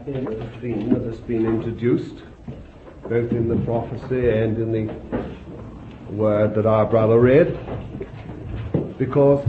in the theme that has been introduced, both in the prophecy and in the word that our brother read, because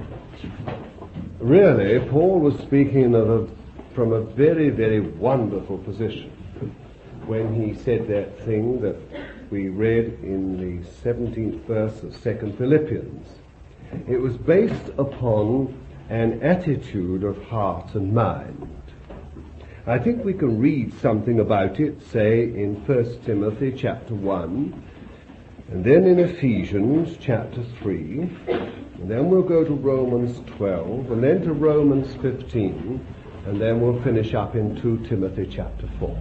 really Paul was speaking from a very, very wonderful position when he said that thing that we read in the 17th verse of 2 Philippians. It was based upon an attitude of heart and mind. I think we can read something about it, say, in 1 Timothy chapter 1, and then in Ephesians chapter 3, and then we'll go to Romans 12, and then to Romans 15, and then we'll finish up in 2 Timothy chapter 4.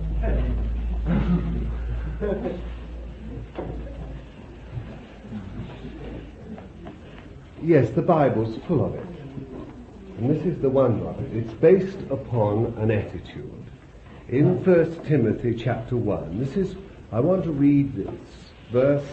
Yes, the Bible's full of it. And this is the wonder of it. It's based upon an attitude. In 1 Timothy chapter 1, I want to read this, verse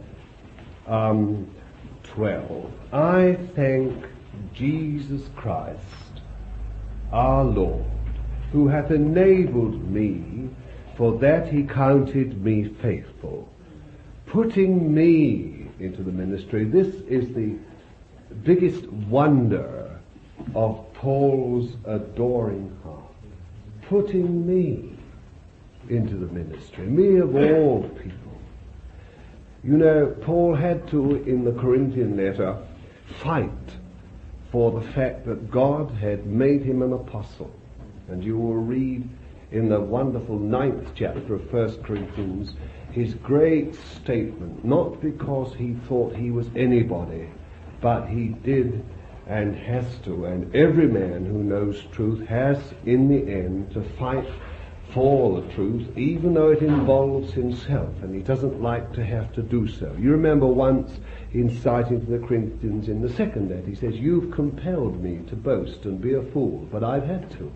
12. I thank Jesus Christ, our Lord, who hath enabled me, for that he counted me faithful, putting me into the ministry. This is the biggest wonder of Paul's adoring heart. Putting me into the ministry, me of all people. You know, Paul had to, in the Corinthian letter, fight for the fact that God had made him an apostle. And you will read in the wonderful 9th chapter of 1 Corinthians his great statement, not because he thought he was anybody, but he did and has to, and every man who knows truth has in the end to fight for the truth, even though it involves himself, and he doesn't like to have to do so. You remember once in citing to the Corinthians in the second letter, he says, you've compelled me to boast and be a fool, but I've had to.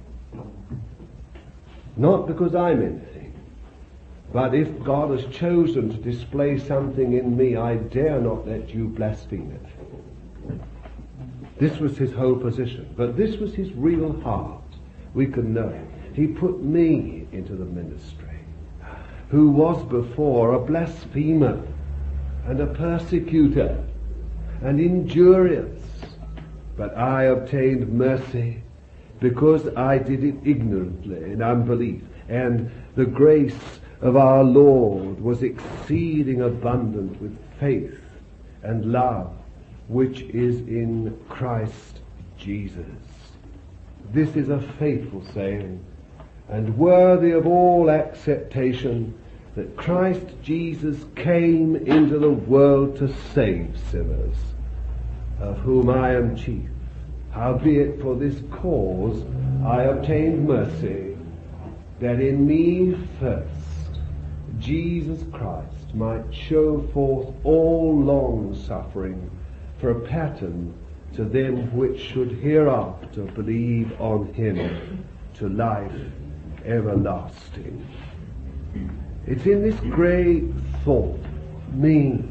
Not because I'm anything, but if God has chosen to display something in me, I dare not let you blaspheme it. This was his whole position, but this was his real heart. We can know it. He put me into the ministry, who was before a blasphemer and a persecutor and injurious, but I obtained mercy because I did it ignorantly in unbelief, and the grace of our Lord was exceeding abundant with faith and love, which is in Christ Jesus. This is a faithful saying, and worthy of all acceptation, that Christ Jesus came into the world to save sinners, of whom I am chief. Howbeit for this cause I obtained mercy, that in me first Jesus Christ might show forth all long suffering, for a pattern to them which should hereafter believe on him to life everlasting. It's in this great thought, me.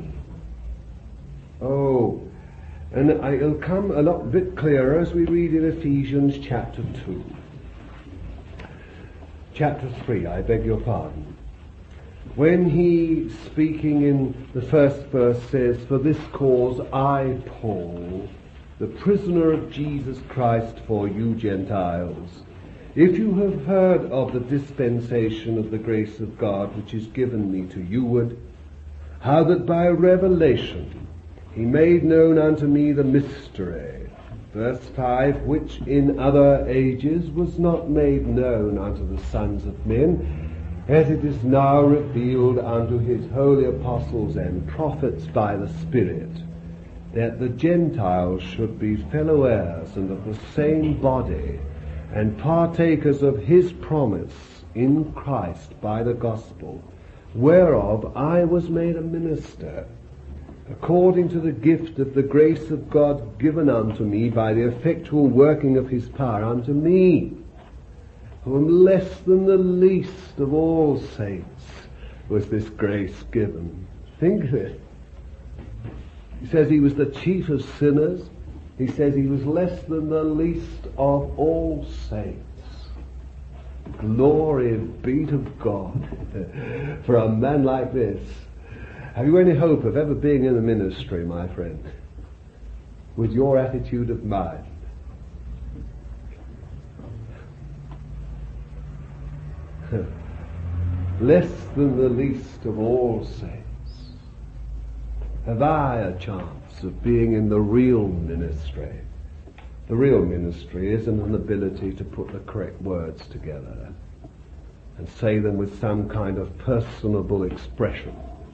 Oh, and it'll come a lot bit clearer as we read in Ephesians chapter 2. Chapter 3, I beg your pardon. When he, speaking in the first verse, says, for this cause I, Paul, the prisoner of Jesus Christ for you Gentiles, if you have heard of the dispensation of the grace of God which is given me to youward, how that by revelation he made known unto me the mystery, verse 5, which in other ages was not made known unto the sons of men, as it is now revealed unto his holy apostles and prophets by the Spirit, that the Gentiles should be fellow heirs and of the same body, and partakers of his promise in Christ by the gospel, whereof I was made a minister, according to the gift of the grace of God given unto me by the effectual working of his power unto me, who am less than the least of all saints, was this grace given. Think of it. He says he was the chief of sinners. He says he was less than the least of all saints. Glory be to God for a man like this. Have you any hope of ever being in the ministry, my friend, with your attitude of mind? Less than the least of all saints, have I a chance of being in the real ministry? The real ministry isn't an ability to put the correct words together and say them with some kind of personable expression.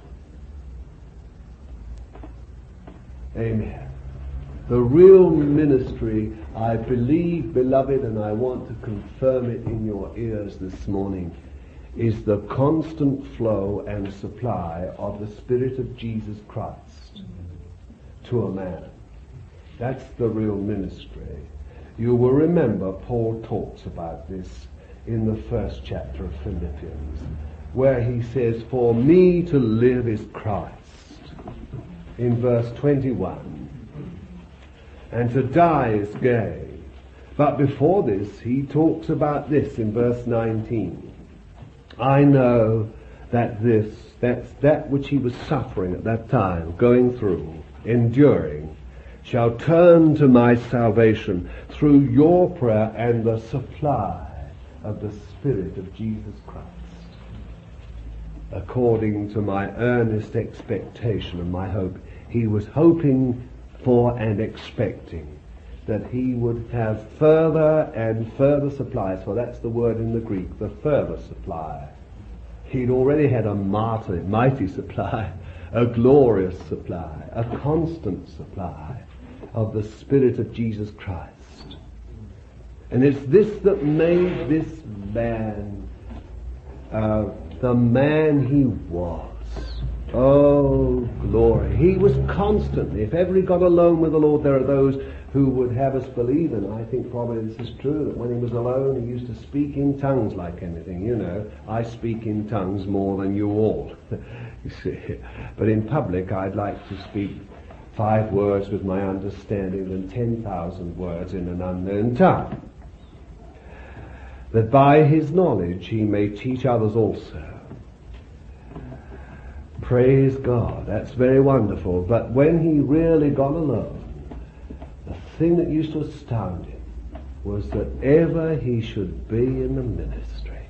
Amen. The real ministry, I believe, beloved, and I want to confirm it in your ears this morning, is the constant flow and supply of the Spirit of Jesus Christ to a man. That's the real ministry. You will remember Paul talks about this in the first chapter of Philippians, where he says, "For me to live is Christ," in verse 21, "and to die is gain." But before this, he talks about this in verse 19. "I know that that's that which he was suffering at that time, going through, enduring, shall turn to my salvation through your prayer and the supply of the Spirit of Jesus Christ, according to my earnest expectation and my hope." He was hoping for and expecting that he would have further and further supplies, for that's the word in the Greek, the further supply. He'd already had a mighty supply, a glorious supply, a constant supply of the Spirit of Jesus Christ. And it's this that made this man the man he was. Oh, glory. He was constantly, if ever he got alone with the Lord, there are those who would have us believe, and I think probably this is true, that when he was alone he used to speak in tongues like anything. You know, I speak in tongues more than you all. You see. But in public I'd like to speak 5 words with my understanding than 10,000 words in an unknown tongue, that by his knowledge he may teach others also. Praise God, that's very wonderful. But when he really got alone, the thing that used to astound him was that ever he should be in the ministry.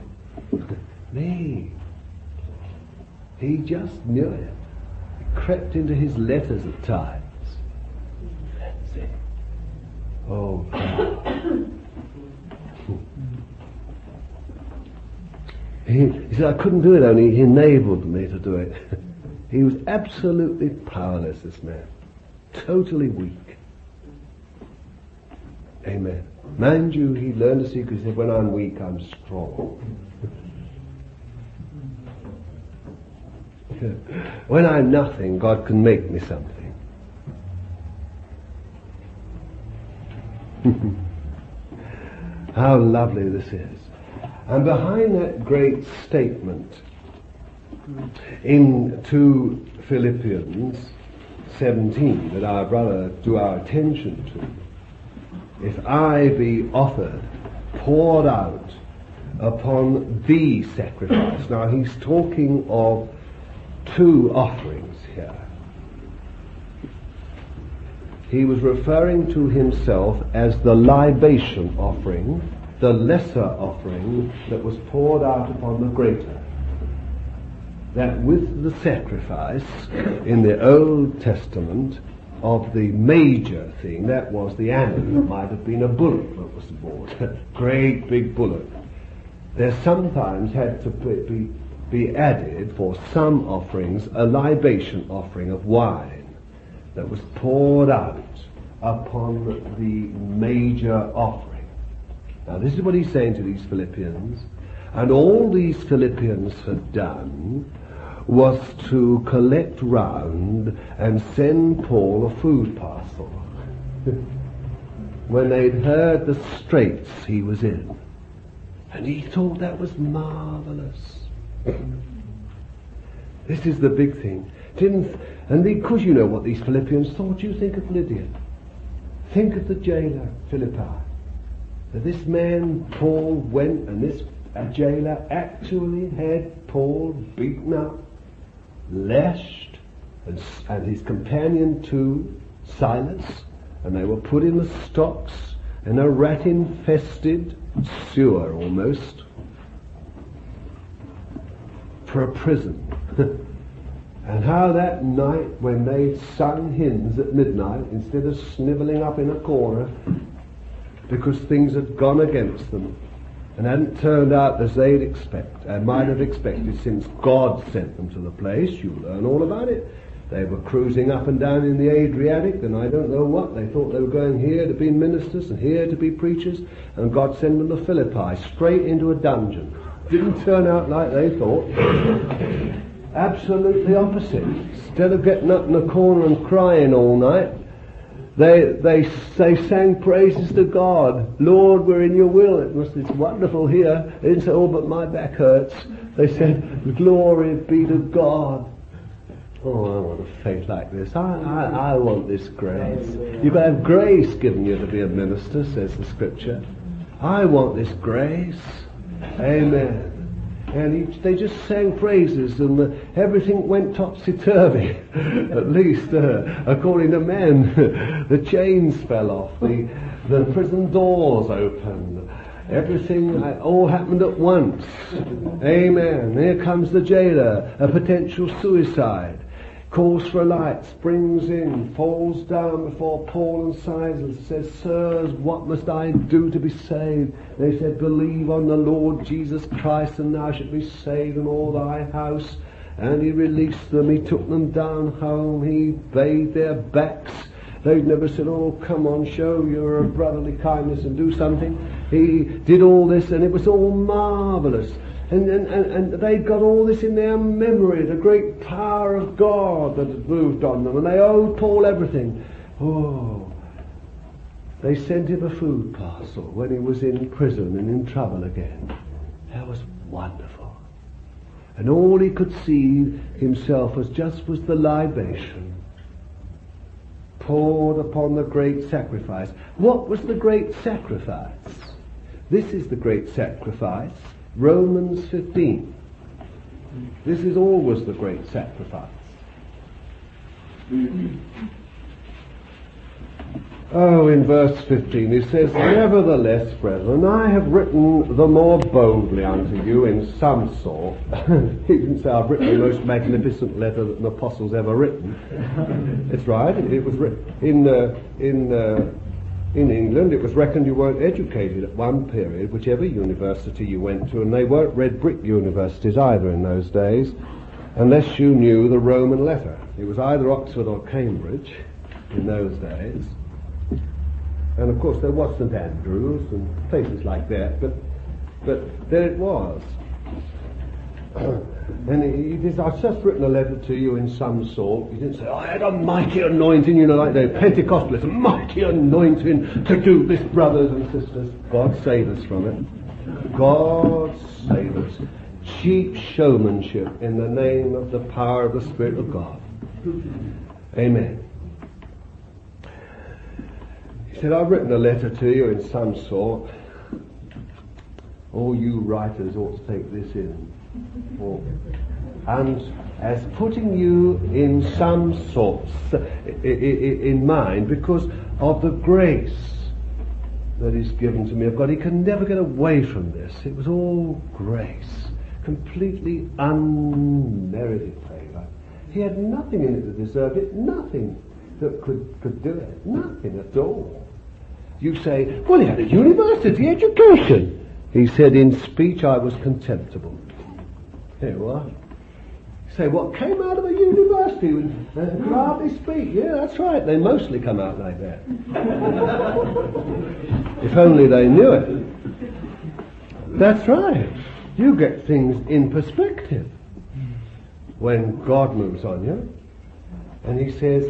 Me. He just knew it. It crept into his letters at times. That's it. Oh God. He said, I couldn't do it, only he enabled me to do it. He was absolutely powerless, this man. Totally weak. Amen. Mind you, he learned a secret. He said, when I'm weak, I'm strong. When I'm nothing, God can make me something. How lovely this is. And behind that great statement in 2 Philippians 17 that our brother drew our attention to, if I be offered, poured out upon the sacrifice. Now he's talking of 2 offerings here. He was referring to himself as the libation offering, the lesser offering that was poured out upon the greater. That with the sacrifice in the Old Testament of the major thing, that was the animal. It might have been a bullock that was bought, great big bullock. There sometimes had to be added for some offerings a libation offering of wine that was poured out upon the major offering. Now this is what he's saying to these Philippians, and all these Philippians had done was to collect round and send Paul a food parcel when they'd heard the straits he was in. And he thought that was marvelous. This is the big thing. And because you know what these Philippians thought, you think of Lydia. Think of the jailer, Philippi. This man, Paul, went, and this jailer actually had Paul beaten up, lashed, and his companion too, Silas, and they were put in the stocks in a rat-infested sewer almost, for a prison. And how that night, when they sung hymns at midnight, instead of snivelling up in a corner because things had gone against them and hadn't turned out as they'd might have expected, since God sent them to the place, you learn all about it. They were cruising up and down in the Adriatic, and I don't know what. They thought they were going here to be ministers and here to be preachers, and God sent them to Philippi, straight into a dungeon. Didn't turn out like they thought. Absolutely opposite. Instead of getting up in a corner and crying all night, they sang praises to God. Lord, we're in your will. It's wonderful here. They didn't say, oh, but my back hurts. They said, glory be to God. Oh, I want a faith like this. I want this grace. You've got to have grace given you to be a minister, says the scripture. I want this grace. Amen. And they just sang praises, and everything went topsy-turvy, at least according to men. The chains fell off, the prison doors opened, everything all happened at once. Amen. Here comes the jailer, a potential suicide. Calls for a light, springs in, falls down before Paul and Silas, says, sirs, what must I do to be saved? They said, believe on the Lord Jesus Christ, and thou shalt be saved in all thy house. And he released them, he took them down home, he bathed their backs. They'd never said, oh, come on, show your brotherly kindness and do something. He did all this, and it was all marvellous. And they got all this in their memory, the great power of God that had moved on them, and they owed Paul everything. Oh, they sent him a food parcel when he was in prison and in trouble again. That was wonderful. And all he could see himself as just was the libation poured upon the great sacrifice. What was the great sacrifice? This is the great sacrifice. Romans 15. This is always the great sacrifice. Oh, in verse 15 it says, nevertheless, brethren, I have written the more boldly unto you in some sort. He didn't say I've written the most magnificent letter that an apostle's ever written. It's right, it was written in England, it was reckoned you weren't educated at one period, whichever university you went to, and they weren't red brick universities either in those days, unless you knew the Roman letter. It was either Oxford or Cambridge in those days. And of course there was St Andrews and places like that, but there it was. And he says, I've just written a letter to you in some sort. He didn't say, I had a mighty anointing, like the Pentecostalists, a mighty anointing to do this, brothers and sisters. God save us from it. God save us. Cheap showmanship in the name of the power of the Spirit of God. Amen. He said, I've written a letter to you in some sort. All you writers ought to take this in. And as putting you in some sorts in mind, because of the grace that is given to me of God. He can never get away from this. It was all grace, completely unmerited favor. He had nothing in it to deserve it, nothing that could do it, nothing at all. You say, well, he had a university education. He said, in speech I was contemptible. There you are. You say, what came out of a university? Could hardly speak. Yeah, that's right. They mostly come out like that. If only they knew it. That's right. You get things in perspective when God moves on you. And he says,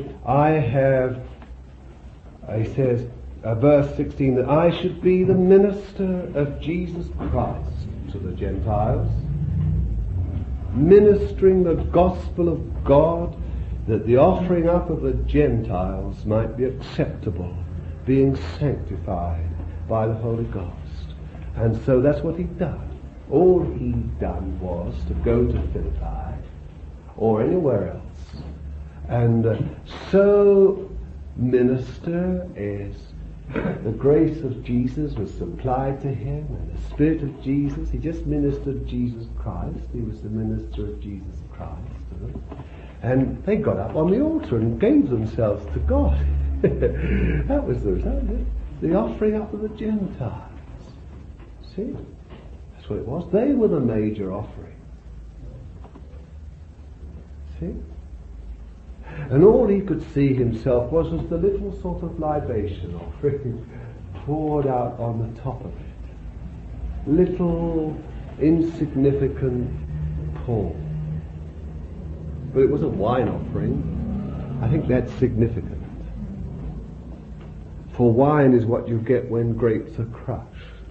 verse 16, that I should be the minister of Jesus Christ to the Gentiles, ministering the gospel of God, that the offering up of the Gentiles might be acceptable, being sanctified by the Holy Ghost. And so that's what he'd done. All he'd done was to go to Philippi or anywhere else and so minister as the grace of Jesus was supplied to him and the Spirit of Jesus. He just ministered Jesus Christ. He was the minister of Jesus Christ to them. And they got up on the altar and gave themselves to God. That was the result. The offering up of the Gentiles. See? That's what it was. They were the major offering. See? And all he could see himself was the little sort of libation offering poured out on the top of it. Little, insignificant Paul. But it was a wine offering. I think that's significant. For wine is what you get when grapes are crushed.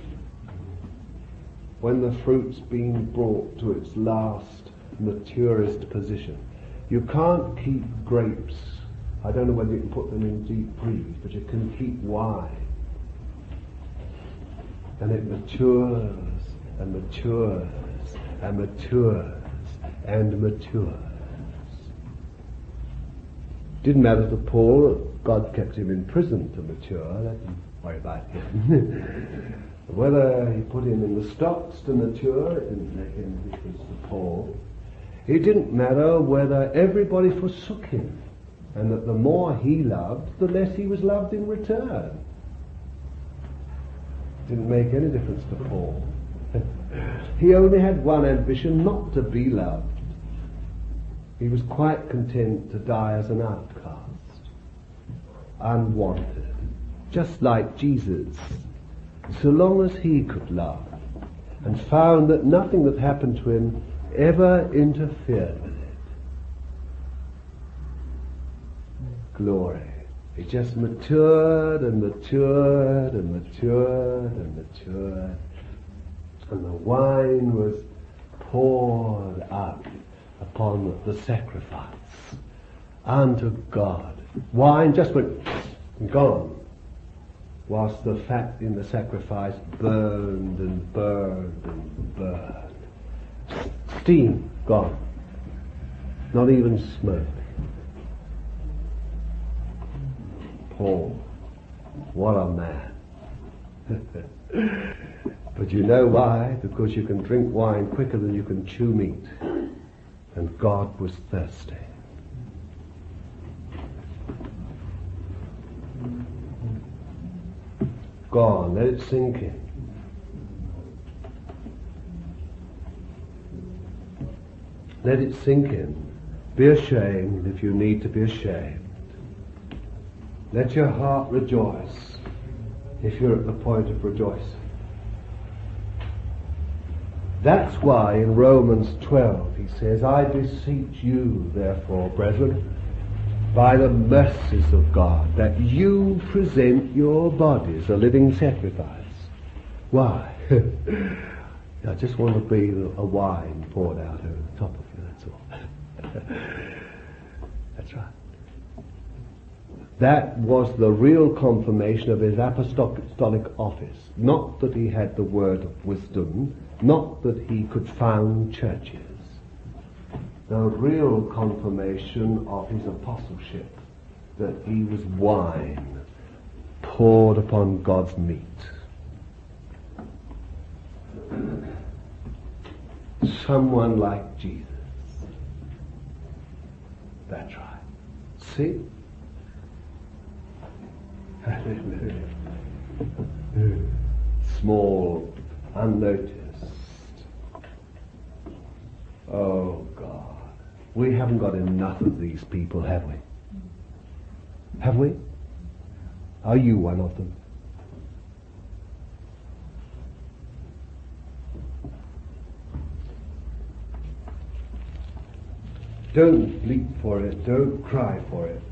When the fruit's been brought to its last, maturest position. You can't keep grapes. I don't know whether you can put them in deep freeze, but you can keep wine. And it matures and matures and matures and matures. Didn't matter to Paul. God kept him in prison to mature. That didn't worry about him. Whether he put him in the stocks to mature, it didn't make any difference to Paul. It didn't matter whether everybody forsook him, and that the more he loved, the less he was loved in return. Didn't make any difference to Paul. He only had one ambition, not to be loved. He was quite content to die as an outcast, unwanted, just like Jesus, so long as he could love, and found that nothing that happened to him ever interfered with it. Glory. It just matured and matured and matured and matured, and the wine was poured out upon the sacrifice unto God. Wine just went and gone, whilst the fat in the sacrifice burned and burned and burned. Steam gone, not even smoke. Paul, what a man. But you know why? Because you can drink wine quicker than you can chew meat. And God was thirsty. Go on, let it sink in. Let it sink in. Be ashamed if you need to be ashamed. Let your heart rejoice if you're at the point of rejoicing. That's why in Romans 12 he says, I beseech you, therefore, brethren, by the mercies of God, that you present your bodies a living sacrifice. Why? I just want to be a wine poured out over the top of you, that's all. That's right. That was the real confirmation of his apostolic office. Not that he had the word of wisdom, not that he could found churches. The real confirmation of his apostleship, that he was wine poured upon God's meat. Someone like Jesus. That's right. See? Small, unnoticed. Oh God. We haven't got enough of these people, have we? Have we? Are you one of them? Don't leap for it, don't cry for it.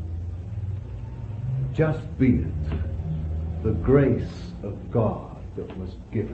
Just be it, the grace of God that was given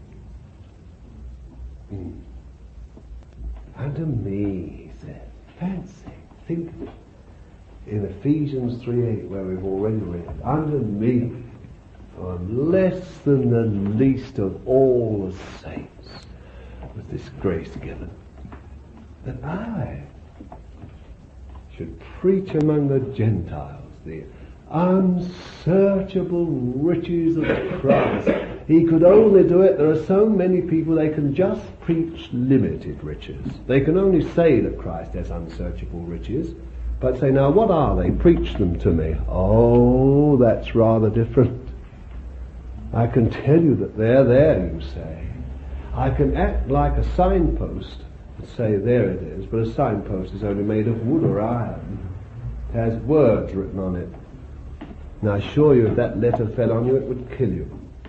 me. Unto me, he said. Fancy, think of it. In Ephesians 3:8, where we've already read, unto me, on less than the least of all the saints was this grace given, that I should preach among the Gentiles the unsearchable riches of Christ. He could only do it. There are so many people, they can just preach limited riches. They can only say that Christ has unsearchable riches, but say, now what are they? Preach them to me. Oh, that's rather different. I can tell you that they're there, you say. I can act like a signpost and say, there it is, but a signpost is only made of wood or iron. It has words written on it. And I assure you, if that letter fell on you, it would kill you.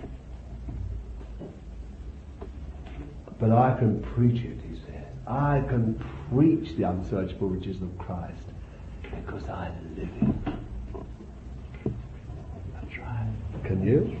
But I can preach it, he said. I can preach the unsearchable riches of Christ because I live it. That's right. Can you?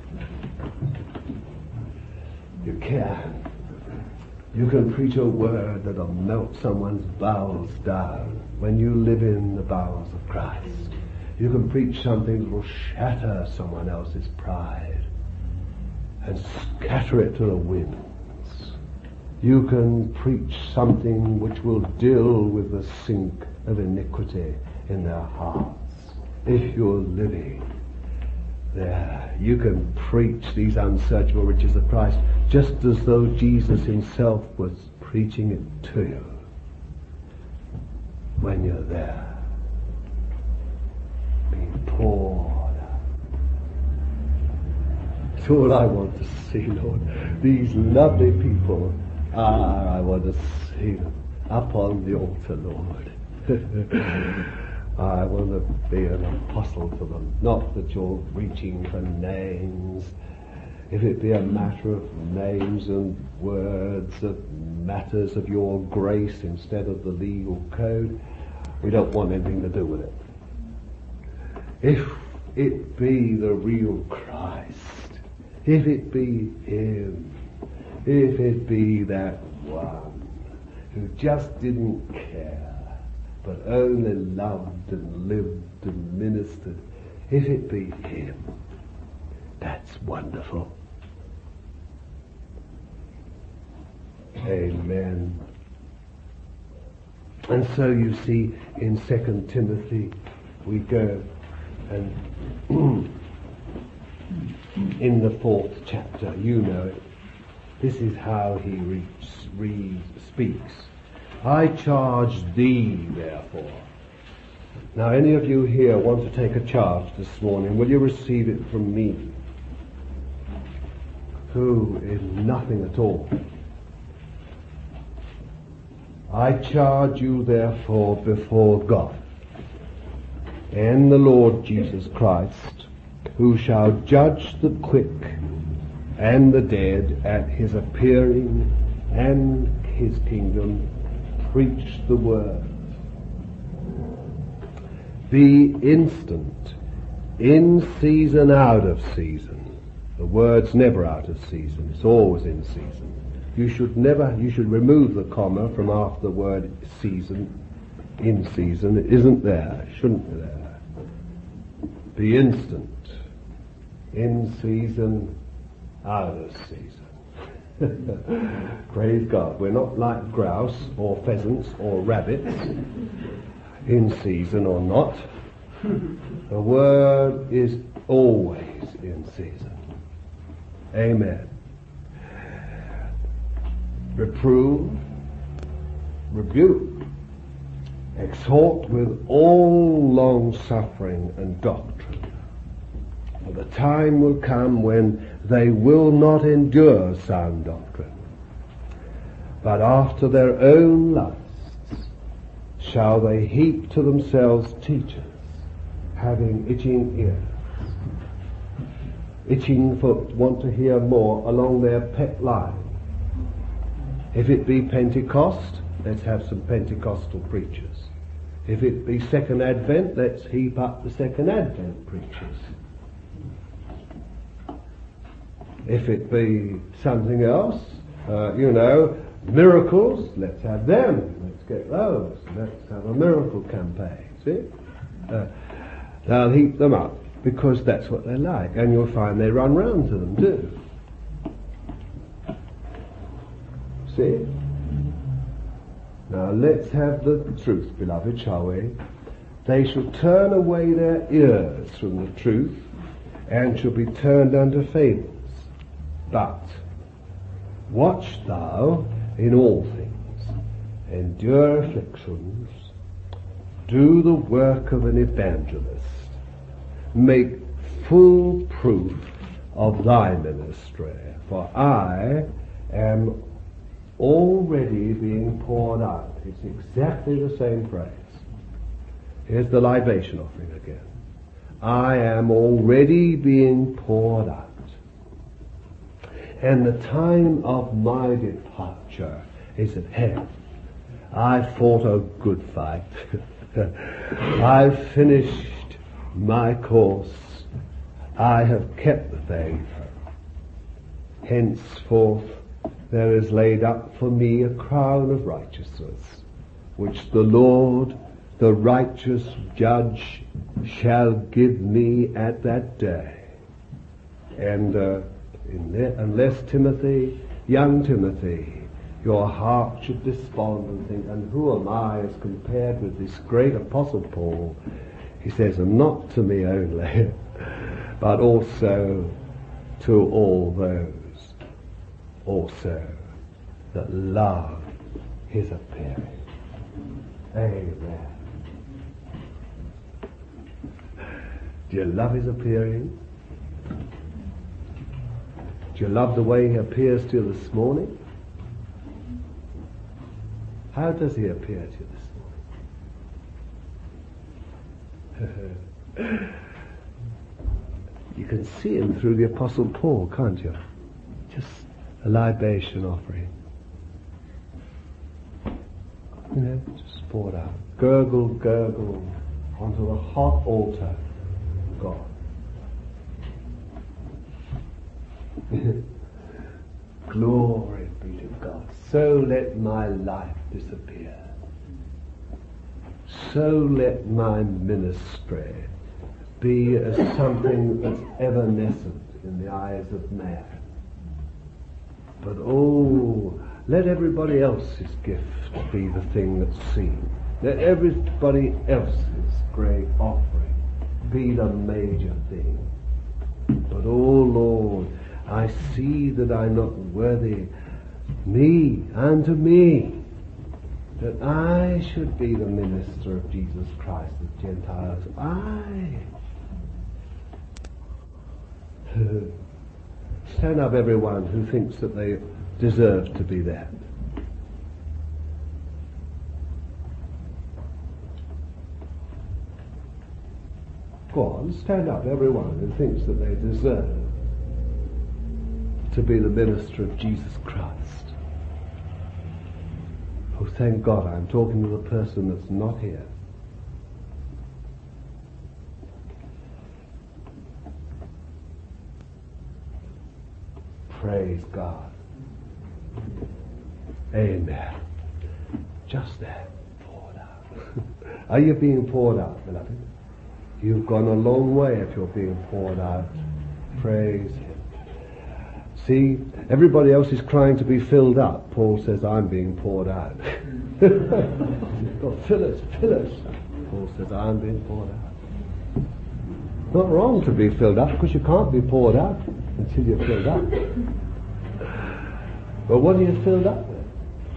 You can. You can preach a word that'll melt someone's bowels down when you live in the bowels of Christ. You can preach something that will shatter someone else's pride and scatter it to the winds. You can preach something which will deal with the sink of iniquity in their hearts. If you're living there, you can preach these unsearchable riches of Christ just as though Jesus himself was preaching it to you when you're there, being poured out. It's all I want to see, Lord. These lovely people, I want to see them up on the altar, Lord. I want to be an apostle to them. Not that you're reaching for names. If it be a matter of names and words, of matters of your grace instead of the legal code, we don't want anything to do with it. If it be the real Christ, if it be him, if it be that one who just didn't care, but only loved and lived and ministered, if it be him, that's wonderful. Amen. And so you see, in 2 Timothy, we go and in the 4th chapter, you know it, this is how he speaks. I charge thee, therefore. Now, any of you here want to take a charge this morning, will you receive it from me, who is nothing at all? I charge you, therefore, before God and the Lord Jesus Christ, who shall judge the quick and the dead at his appearing and his kingdom. Preach the word. Be instant, in season, out of season. The word's never out of season, it's always in season. You should remove the comma from after the word season, in season. It isn't there, it shouldn't be there. Be instant, in season, out of season. Praise God. We're not like grouse or pheasants or rabbits, in season or not. The word is always in season. Amen. Reprove, rebuke, exhort with all long suffering and doctrine. For the time will come when they will not endure sound doctrine, but after their own lusts shall they heap to themselves teachers, having itching ears, itching for want to hear more along their pet line. If it be Pentecost, let's have some Pentecostal preachers. If it be Second Advent, let's heap up the Second Advent preachers. If it be something else, miracles, let's have them. Let's get those. Let's have a miracle campaign. See? They'll heap them up. because that's what they like, and you'll find they run round to them too. See? Now let's have the truth, beloved, shall we? They shall turn away their ears from the truth, and shall be turned unto fables. But watch thou in all things, endure afflictions, do the work of an evangelist, make full proof of thy ministry, for I am already being poured out. It's exactly the same phrase. Here's the libation offering again. I am already being poured out, and the time of my departure is at hand. I fought a good fight. I've finished my course. I have kept the faith. Henceforth there is laid up for me a crown of righteousness, which the Lord, the righteous judge, shall give me at that day. And unless Timothy, young Timothy, your heart should despond and think, and who am I as compared with this great Apostle Paul? He says, and not to me only, but also to all those also that love his appearing. Amen. Do you love his appearing? Do you love the way he appears to you this morning? How does he appear to you this morning? You can see him through the Apostle Paul, can't you? Just a libation offering. You know, just poured out. Gurgle, gurgle onto the hot altar of God. Glory be to God. So let my life disappear. So let my ministry be as something that's evanescent in the eyes of man. But let everybody else's gift be the thing that's seen. Let everybody else's great offering be the major thing. But Lord, I see that I'm not worthy, unto me, that I should be the minister of Jesus Christ to the Gentiles. Stand up, everyone who thinks that they deserve to be that. Go on, stand up, everyone who thinks that they deserve to be the minister of Jesus Christ. Oh, thank God, I'm talking to the person that's not here. Praise God. Amen. Just that. Poured out. Are you being poured out, beloved? You've gone a long way if you're being poured out. Praise Him. See, everybody else is crying to be filled up. Paul says, I'm being poured out. God, fill us, fill us. Paul says, I'm being poured out. Not wrong to be filled up, because you can't be poured out until you're filled up. But what are you filled up with?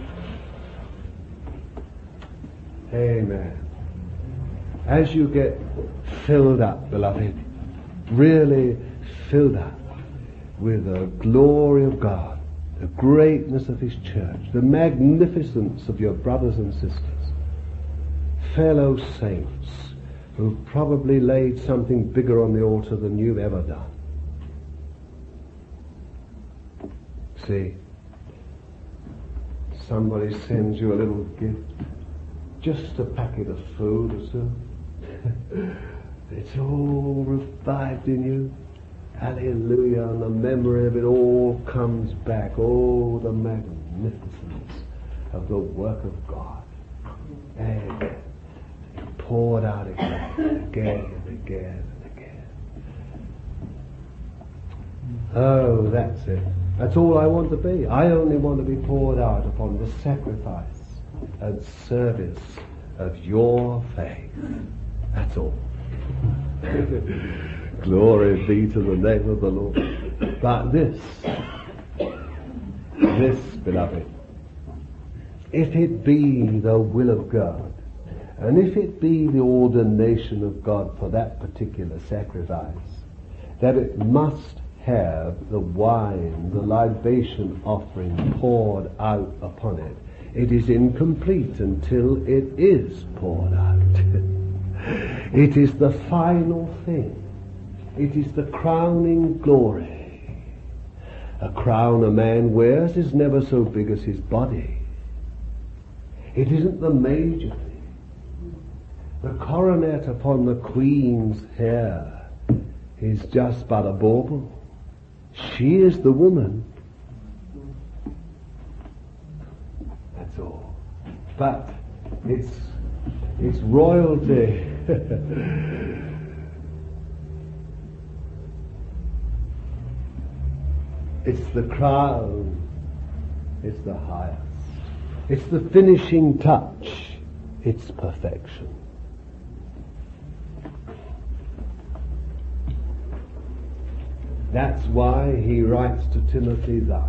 Amen. As you get filled up, beloved, really filled up with the glory of God, the greatness of His church, the magnificence of your brothers and sisters, fellow saints who probably laid something bigger on the altar than you've ever done. See, somebody sends you a little gift, just a packet of food or so. It's all revived in you. Hallelujah. And the memory of it all comes back. Oh, the magnificence of the work of God. And poured out again and again and again and again. Oh, that's it. That's all I want to be. I only want to be poured out upon the sacrifice and service of your faith. That's all. Glory be to the name of the Lord. But this, beloved, if it be the will of God, and if it be the ordination of God for that particular sacrifice, that it must have the wine, the libation offering poured out upon it, it is incomplete until it is poured out. It is the final thing. It is the crowning glory. A crown a man wears is never so big as his body. It isn't the major thing. The coronet upon the Queen's hair is just but a bauble. She is the woman. That's all. But it's royalty. It's the crown. It's the highest. It's the finishing touch. It's perfection. That's why he writes to Timothy thus.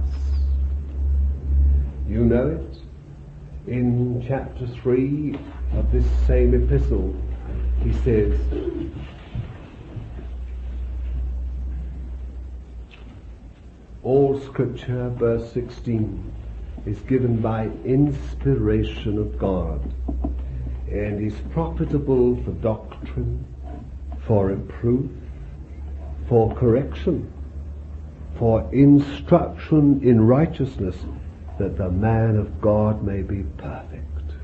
You know it. In chapter 3 of this same epistle, he says, all scripture, verse 16, is given by inspiration of God and is profitable for doctrine, for reproof, for correction, for instruction in righteousness, that the man of God may be perfect.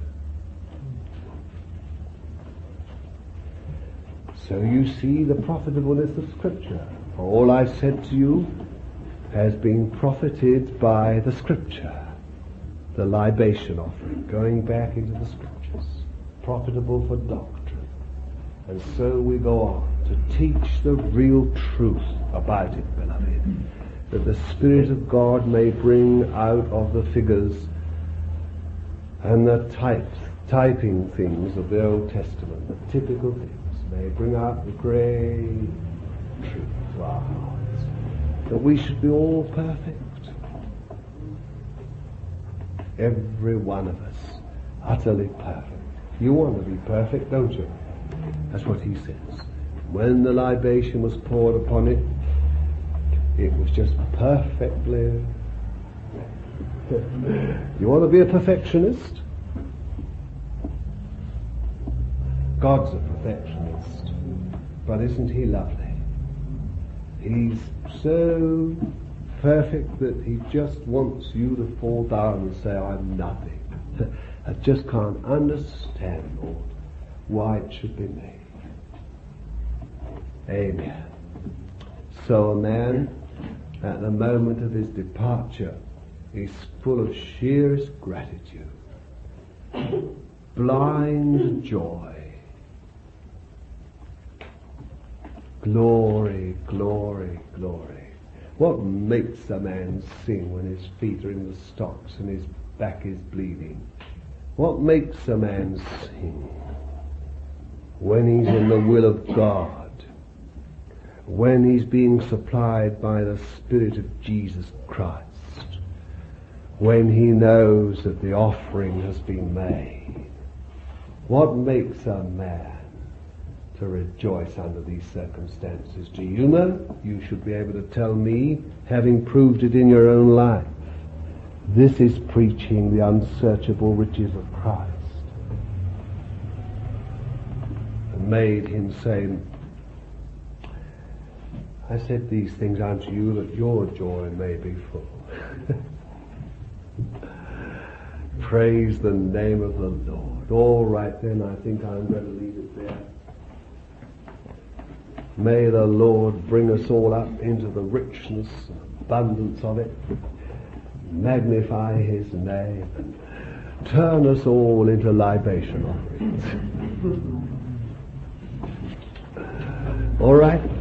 So you see the profitableness of Scripture. For all I've said to you has been profited by the Scripture, the libation offering, going back into the Scriptures, profitable for doctrine. And so we go on to teach the real truth about it, beloved, that the Spirit of God may bring out of the figures and the typing things of the Old Testament, the typical things, may bring out the great truth to our hearts, that we should be all perfect, every one of us, utterly perfect. You want to be perfect, don't you? That's what he says. When the libation was poured upon it, it was just perfectly. You want to be a perfectionist? God's a perfectionist. But isn't he lovely? He's so perfect that he just wants you to fall down and say, I'm nothing. I just can't understand, Lord, why it should be made. Amen. So a man, at the moment of his departure, is full of sheerest gratitude, blind joy. Glory, glory, glory. What makes a man sing when his feet are in the stocks and his back is bleeding? What makes a man sing when he's in the will of God? When he's being supplied by the Spirit of Jesus Christ? When he knows that the offering has been made? What makes a man to rejoice under these circumstances? Do you know? You should be able to tell me, having proved it in your own life. This is preaching the unsearchable riches of Christ. And made him say, I said these things unto you that your joy may be full. Praise the name of the Lord. All right then, I think I'm going to leave it there. May the Lord bring us all up into the richness and abundance of it. Magnify his name and turn us all into libation offerings. All right?